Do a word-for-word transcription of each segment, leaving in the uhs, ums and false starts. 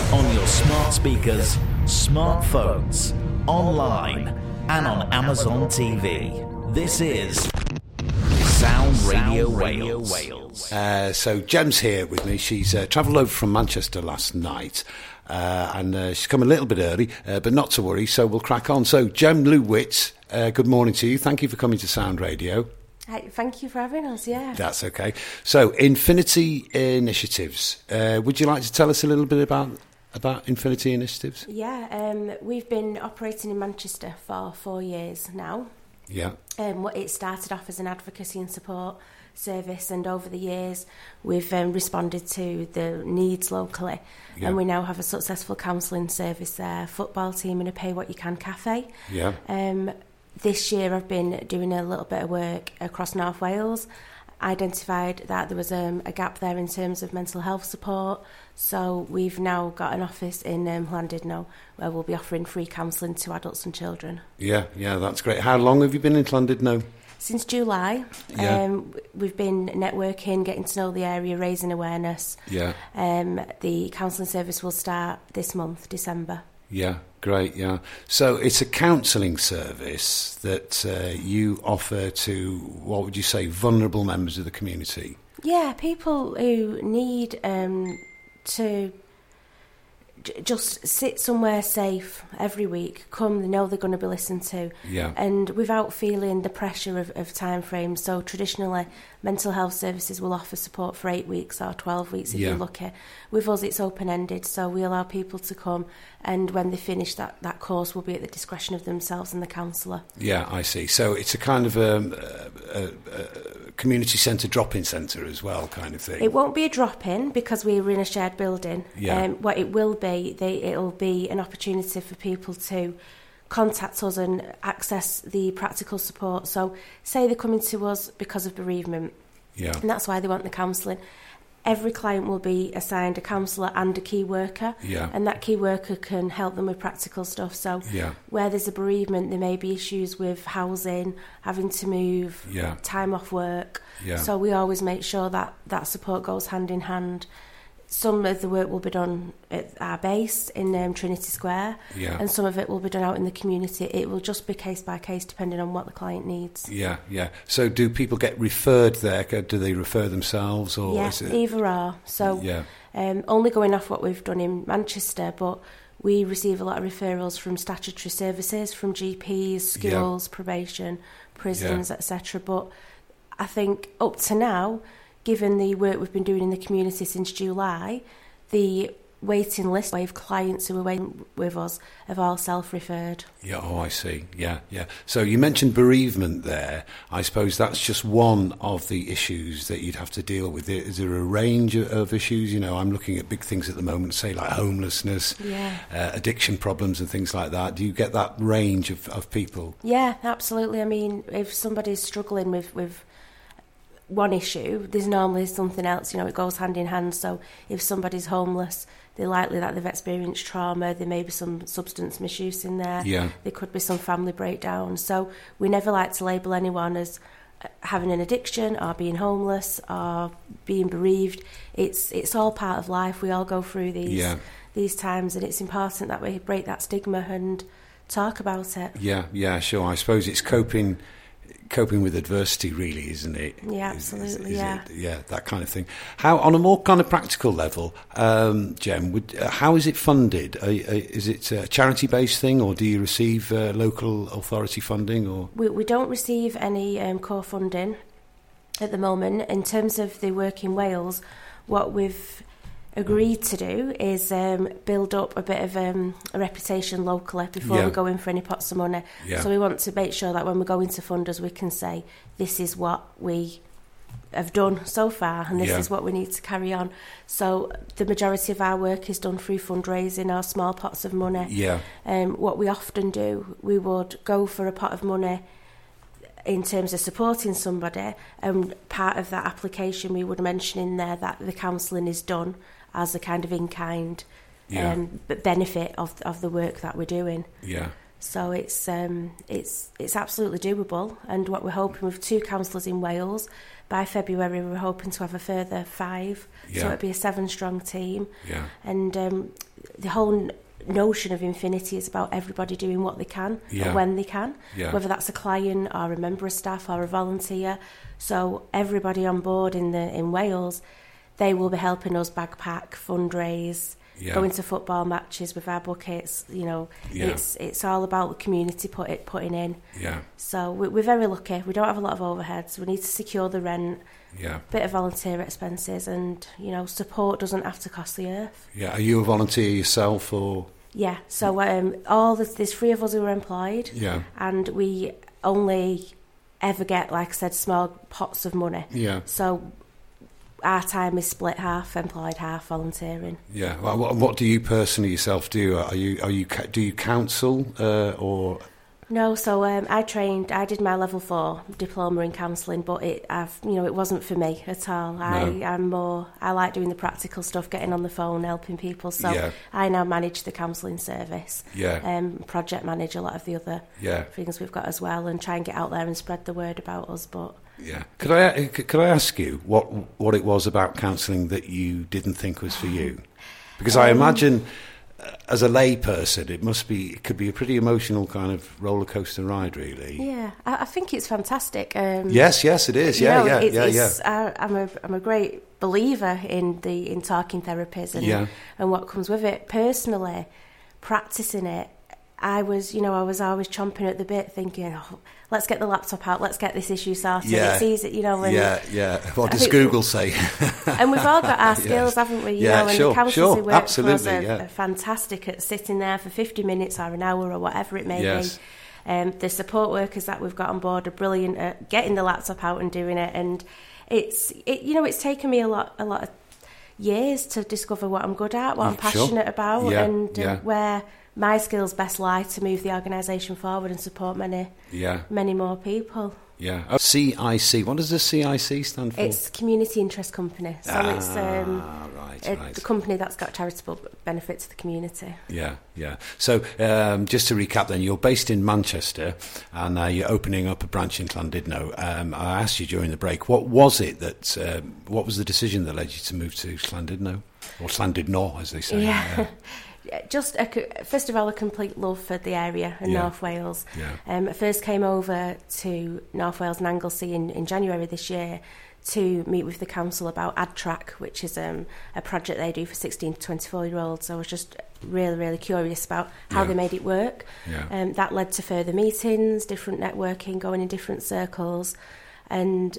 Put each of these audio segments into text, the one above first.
on your smart speakers, smartphones, online, and on Amazon T V. This is Sound Radio, Sound Radio Wales. Wales. Uh, so Gem's here with me. She's uh, travelled over from Manchester last night. Uh, and uh, she's come a little bit early, uh, but not to worry, so we'll crack on. So, Gem Lewis, uh, good morning to you. Thank you for coming to Sound Radio. Hi, thank you for having us, yeah. That's okay. So, Infinity Initiatives. Uh, would you like to tell us a little bit about about Infinity Initiatives? Yeah, um, we've been operating in Manchester for four years now. Yeah. Um, it started off as an advocacy and support service, and over the years we've um, responded to the needs locally, yeah. And we now have a successful counselling service there, football team and a pay what you can cafe. Yeah. Um, this year I've been doing a little bit of work across North Wales, identified that there was um, a gap there in terms of mental health support, so we've now got an office in um, Llandudno where we'll be offering free counselling to adults and children. Yeah, yeah, that's great. How long have you been in Llandudno? Since July. Yeah. Um, we've been networking, getting to know the area, raising awareness. Yeah. Um, the counselling service will start this month, December. Yeah, great, yeah. So it's a counselling service that uh, you offer to, what would you say, vulnerable members of the community? Yeah, people who need um, to j- just sit somewhere safe every week, come, they know they're going to be listened to, yeah. And without feeling the pressure of, of time frames. So traditionally, mental health services will offer support for eight weeks or twelve weeks if yeah. you're lucky. With us, it's open-ended, so we allow people to come, and when they finish that, that course will be at the discretion of themselves and the counsellor. Yeah, I see. So it's a kind of um, a, a, a community centre drop-in centre as well, kind of thing. It won't be a drop-in because we're in a shared building. Yeah. Um, what it will be, they, it'll be an opportunity for people to contact us and access the practical support. So say they're coming to us because of bereavement, yeah. and that's why they want the counselling. Every client will be assigned a counsellor and a key worker, yeah. and that key worker can help them with practical stuff. So yeah. where there's a bereavement, there may be issues with housing, having to move, yeah. time off work. Yeah. So we always make sure that that support goes hand in hand. Some of the work will be done at our base in um, Trinity Square, yeah. and some of it will be done out in the community. It will just be case by case depending on what the client needs. Yeah, yeah. So do people get referred there? Do they refer themselves? Or yeah, is it... either or. So yeah. um, only going off what we've done in Manchester, but we receive a lot of referrals from statutory services, from G Ps, schools, yeah. probation, prisons, yeah. et cetera. But I think up to now, given the work we've been doing in the community since July, the waiting list of clients who are waiting with us have all self-referred. Yeah, oh, I see. Yeah, yeah. So you mentioned bereavement there. I suppose that's just one of the issues that you'd have to deal with. Is there a range of issues? You know, I'm looking at big things at the moment, say like homelessness, yeah. uh, addiction problems and things like that. Do you get that range of, of people? Yeah, absolutely. I mean, if somebody's struggling with... with one issue, there's normally something else, you know, it goes hand in hand. So if somebody's homeless, they're likely that they've experienced trauma, there may be some substance misuse in there, yeah. there could be some family breakdown. So we never like to label anyone as having an addiction or being homeless or being bereaved. It's it's all part of life. We all go through these yeah. these times, and it's important that we break that stigma and talk about it. Yeah, yeah, sure. I suppose it's coping coping with adversity, really, isn't it? Yeah, absolutely, is, is, is yeah. It? Yeah, that kind of thing. How, on a more kind of practical level, um, Gem, would, uh, how is it funded? Uh, uh, is it a charity-based thing, or do you receive uh, local authority funding? Or we, we don't receive any um, core funding at the moment. In terms of the work in Wales, what we've agreed to do is um, build up a bit of um, a reputation locally before yeah. we go in for any pots of money. Yeah. So we want to make sure that when we go into funders, we can say, this is what we have done so far, and this yeah. is what we need to carry on. So the majority of our work is done through fundraising or small pots of money. Yeah. Um, what we often do, we would go for a pot of money in terms of supporting somebody, and part of that application we would mention in there that the counselling is done as a kind of in-kind yeah. um, benefit of of the work that we're doing. Yeah. So it's um, it's it's absolutely doable, and what we're hoping with two counsellors in Wales, by February we're hoping to have a further five, yeah. so it'll be a seven-strong team. Yeah. And um, the whole notion of Infinity is about everybody doing what they can yeah. and when they can, yeah. whether that's a client or a member of staff or a volunteer. So everybody on board in the in Wales, they will be helping us backpack, fundraise, yeah. going to football matches with our buckets. You know, yeah. it's it's all about the community put it putting in. Yeah. So we, we're very lucky. We don't have a lot of overheads. We need to secure the rent. Yeah. Bit of volunteer expenses, and you know, support doesn't have to cost the earth. Yeah. Are you a volunteer yourself, or? Yeah. So um, all the, there's three of us who are employed. Yeah. And we only ever get, like I said, small pots of money. Yeah. So our time is split half employed, half volunteering. Yeah. Well, what, what do you personally yourself do? Are you are you do you counsel uh, or? No, so um, I trained. I did my level four diploma in counselling, but it, I've, you know, it wasn't for me at all. No. I, I'm more. I like doing the practical stuff, getting on the phone, helping people. So yeah. I now manage the counselling service. Yeah. Um, project manage a lot of the other yeah. things we've got as well, and try and get out there and spread the word about us. But yeah, could I could I ask you what what it was about counselling that you didn't think was for you? Because um, I imagine, as a lay person, it must be, it could be a pretty emotional kind of roller coaster ride, really. Yeah, I, I think it's fantastic. Um, yes, yes, it is. Yeah, know, yeah, it's, yeah, it's, yeah. I, I'm a I'm a great believer in the in talking therapies and yeah. and what comes with it. Personally, practicing it, I was, you know, I was always chomping at the bit, thinking, oh, let's get the laptop out, let's get this issue sorted. Yeah. It's easy, you know. And yeah, yeah. What does Google say? And we've all got our skills, yes. haven't we? You yeah, know, and sure, the counsellors sure, who work absolutely, for us are, yeah. are fantastic at sitting there for fifty minutes or an hour or whatever it may yes. be. Um, the support workers that we've got on board are brilliant at getting the laptop out and doing it. And it's, it, you know, it's taken me a lot, a lot of years to discover what I'm good at, what I'm passionate sure. about, yeah, and uh, yeah. where my skills best lie to move the organisation forward and support many, yeah. many more people. Yeah. Oh, C I C. What does the C I C stand for? It's Community Interest Company. So ah, it's um, right, a, right. the company that's got charitable benefit to the community. Yeah, yeah. So um, just to recap then, you're based in Manchester and uh, you're opening up a branch in Llandudno. Um, I asked you during the break, what was it that, um, what was the decision that led you to move to Llandudno? Or Llandudno, as they say. Yeah. Uh, Just a, first of all, a complete love for the area in yeah. North Wales. Yeah. Um, I first came over to North Wales and Anglesey in, in January this year to meet with the council about AdTrack, which is um, a project they do for sixteen to twenty-four year olds. So I was just really, really curious about how yeah. they made it work. Yeah. Um, that led to further meetings, different networking, going in different circles, and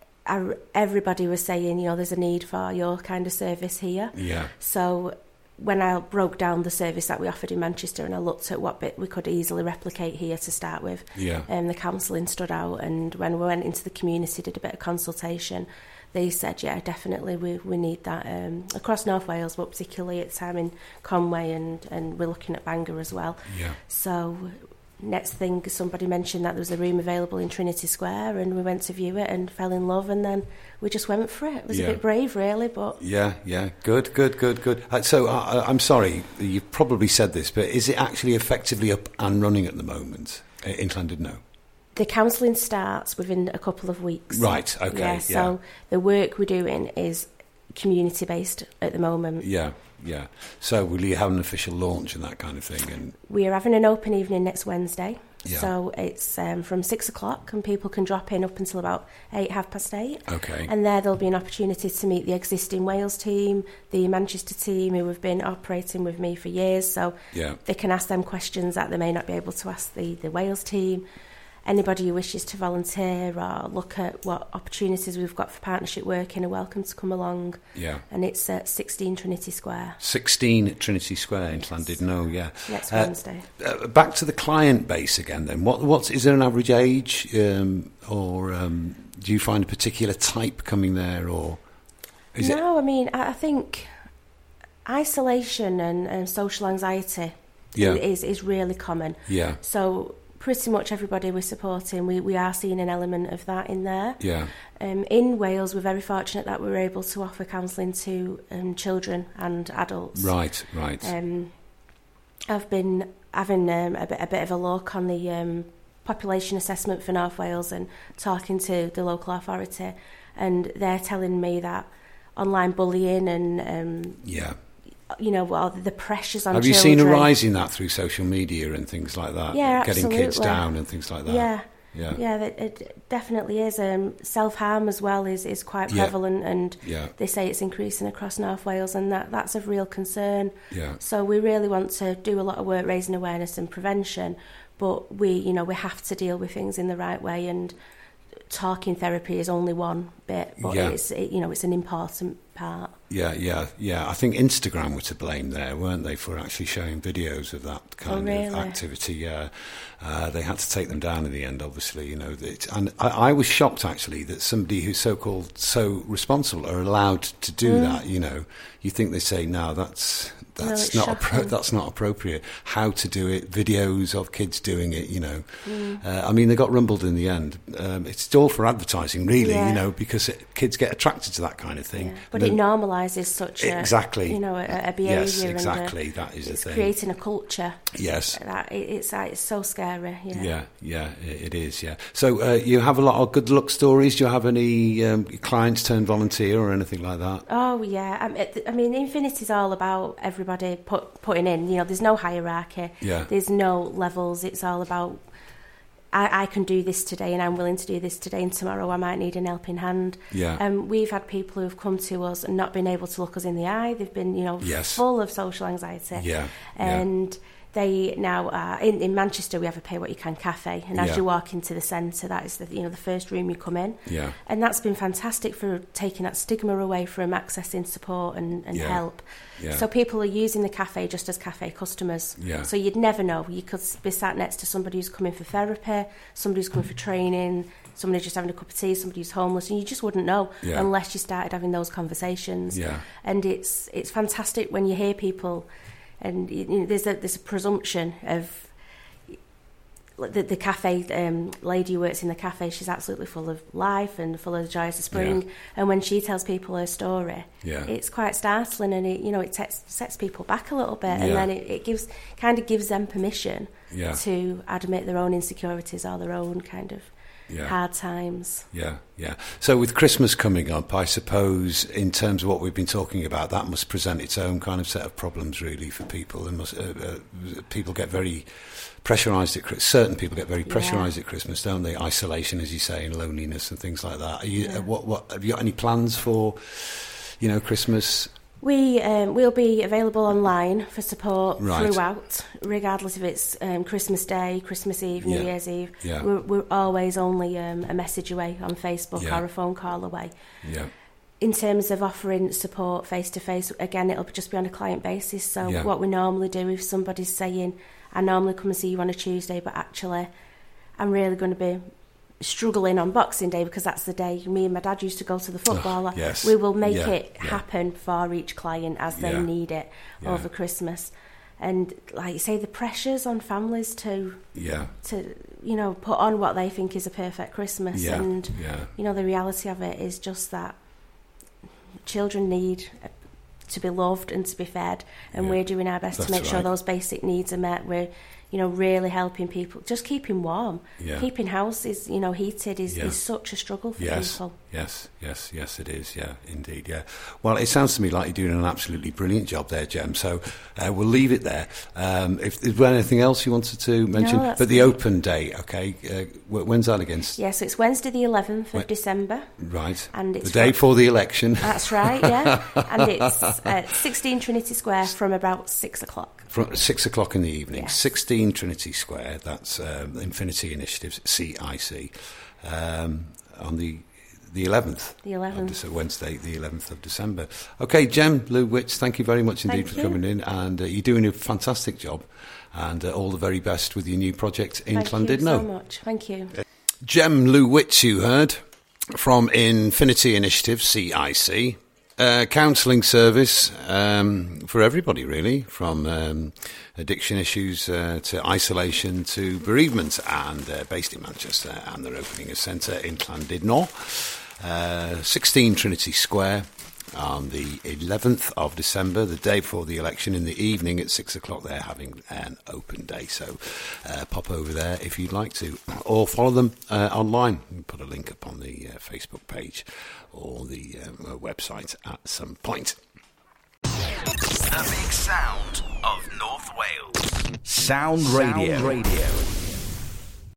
I, everybody was saying, you know, there's a need for your kind of service here. Yeah. So when I broke down the service that we offered in Manchester and I looked at what bit we could easily replicate here to start with, yeah. um, the counselling stood out. And when we went into the community, did a bit of consultation, they said, yeah, definitely we, we need that um, across North Wales, but particularly at the time in Conway, and, and we're looking at Bangor as well. Yeah. So next thing, somebody mentioned that there was a room available in Trinity Square, and we went to view it and fell in love, and then we just went for it. It was yeah. a bit brave, really, but... Yeah, yeah, good, good, good, good. Uh, so uh, I'm sorry, you've probably said this, but is it actually effectively up and running at the moment uh, in Llandudno? The counselling starts within a couple of weeks. Right, okay, yeah. yeah. So the work we're doing is community-based at the moment. Yeah, yeah. So will you have an official launch and that kind of thing? And we are having an open evening next Wednesday. Yeah. So it's um, from six o'clock, and people can drop in up until about eight, half past eight. Okay. And there there'll be an opportunity to meet the existing Wales team, the Manchester team who have been operating with me for years. So yeah. they can ask them questions that they may not be able to ask the, the Wales team. Anybody who wishes to volunteer or look at what opportunities we've got for partnership working are welcome to come along. Yeah. And it's at sixteen Trinity Square. sixteen Trinity Square in Llandudno, yeah. Next uh, Wednesday. Uh, back to the client base again then. What, what's, is there an average age um, or um, do you find a particular type coming there? Or is no, it... I mean, I, I think isolation and, and social anxiety yeah. is, is really common. Yeah. So pretty much everybody we're supporting, we, we are seeing an element of that in there. Yeah. Um, in Wales, we're very fortunate that we're able to offer counselling to um, children and adults. Right, right. Um, I've been having um, a, bit, a bit of a look on the um, population assessment for North Wales and talking to the local authority, and they're telling me that online bullying and um, yeah. you know, well, the pressures on Have children. you seen a rise in that through social media and things like that? Yeah, Getting absolutely. kids down and things like that? Yeah. Yeah, yeah, it, it definitely is. Um, self-harm as well is, is quite prevalent, yeah. and yeah. they say it's increasing across North Wales, and that, that's of real concern. Yeah. So we really want to do a lot of work raising awareness and prevention, but we, you know, we have to deal with things in the right way, and talking therapy is only one bit, but yeah. it's, it, you know, it's an important part. Yeah, yeah, yeah. I think Instagram were to blame there, weren't they, for actually showing videos of that kind oh, really? of activity? Yeah, uh, they had to take them down in the end, obviously. You know, it, and I, I was shocked actually that somebody who's so-called so responsible are allowed to do mm. that. You know, you think they say, no, that's that's no, not appro- that's not appropriate. How to do it? Videos of kids doing it. You know, mm. uh, I mean, they got rumbled in the end. Um, it's all for advertising, really. Yeah. You know, because it, kids get attracted to that kind of thing. Yeah. But it normalises such a exactly, you know, a, a behaviour. Yes, exactly. And a, that is the it's thing. Creating a culture. Yes, that it, it's uh, it's so scary. Yeah, yeah, yeah it, it is. Yeah. So uh, you have a lot of good luck stories. Do you have any um, clients turn volunteer or anything like that? Oh yeah. Um, it, I mean, Infinity is all about everybody put, putting in. You know, there's no hierarchy. Yeah. There's no levels. It's all about. I, I can do this today, and I'm willing to do this today, and tomorrow I might need an helping hand. Yeah. Um, we've had people who've come to us and not been able to look us in the eye. They've been, you know, yes. full of social anxiety. Yeah. And yeah. they now are in, in Manchester. We have a Pay What You Can cafe, and as yeah. you walk into the centre, that is the you know the first room you come in. Yeah. And that's been fantastic for taking that stigma away from accessing support and, and yeah. help. Yeah. So people are using the cafe just as cafe customers. Yeah. So you'd never know. You could be sat next to somebody who's coming for therapy, somebody who's coming for training, somebody just having a cup of tea, somebody who's homeless, and you just wouldn't know yeah. unless you started having those conversations. Yeah. And it's it's fantastic when you hear people, and you know, there's a there's a presumption of. The, the cafe um, lady who works in the cafe, she's absolutely full of life and full of the joys of spring. Yeah. And when she tells people her story, yeah. it's quite startling, and it you know it sets, sets people back a little bit, yeah. and then it, it gives kind of gives them permission yeah. to admit their own insecurities or their own kind of yeah. hard times. Yeah, yeah. So with Christmas coming up, I suppose in terms of what we've been talking about, that must present its own kind of set of problems, really, for people. And must, uh, uh, people get very pressurised at Christmas. Certain people get very pressurised yeah. at Christmas, don't they? Isolation, as you say, and loneliness and things like that. Are you, yeah. uh, what, what, have you got any plans for, you know, Christmas? We um, we'll be available online for support right. throughout, regardless if it's um, Christmas Day, Christmas Eve, New yeah. Year's Eve. Yeah. We're, we're always only um, a message away on Facebook yeah. or a phone call away. Yeah. In terms of offering support face to face, again, it'll just be on a client basis. So yeah. what we normally do, if somebody's saying, "I normally come and see you on a Tuesday, but actually, I'm really going to be struggling on Boxing Day because that's the day me and my dad used to go to the football." Oh, yes. We will make yeah. it yeah. happen for each client as they yeah. need it yeah. over Christmas. And like you say, the pressures on families to yeah. to you know put on what they think is a perfect Christmas, yeah. and yeah. you know the reality of it is just that children need to be loved and to be fed, and yeah. we're doing our best That's to make right. sure those basic needs are met. We're you know, really helping people, just keeping warm. Yeah. Keeping houses, you know, heated is, yeah. is such a struggle for yes. people. Yes, yes, yes, it is. Yeah, indeed. Yeah. Well, it sounds to me like you're doing an absolutely brilliant job there, Jem. So uh, we'll leave it there. Um, if is there anything else you wanted to mention? No, that's but the good. Open day, okay. Uh, when's that against? Yeah, so it's Wednesday the eleventh of when? December. Right. And it's the day before the election. That's right. Yeah, and it's at sixteen Trinity Square from about six o'clock. From six o'clock in the evening, yes. sixteen Trinity Square. That's um, Infinity Initiatives, C I C, um, on the the eleventh. The eleventh. So Wednesday, the eleventh of December. Okay, Jem Lou Witts, thank you very much indeed thank for you. coming in, and uh, you're doing a fantastic job, and uh, all the very best with your new project in Thank Llandudno. you so much. Thank you. Uh, Jem Lou Witts, you heard from Infinity Initiatives, C I C. Uh, counselling service um, for everybody, really, from um, addiction issues uh, to isolation to bereavement, and uh, based in Manchester, and they're opening a centre in Llandudno, uh, sixteen Trinity Square, on the eleventh of December, the day before the election, in the evening at six o'clock. They're having an open day, so uh, pop over there if you'd like to, or follow them uh, online. We'll put a link up on the uh, Facebook page or the um, website at some point. The big sound of North Wales. Sound Radio. Sound Radio.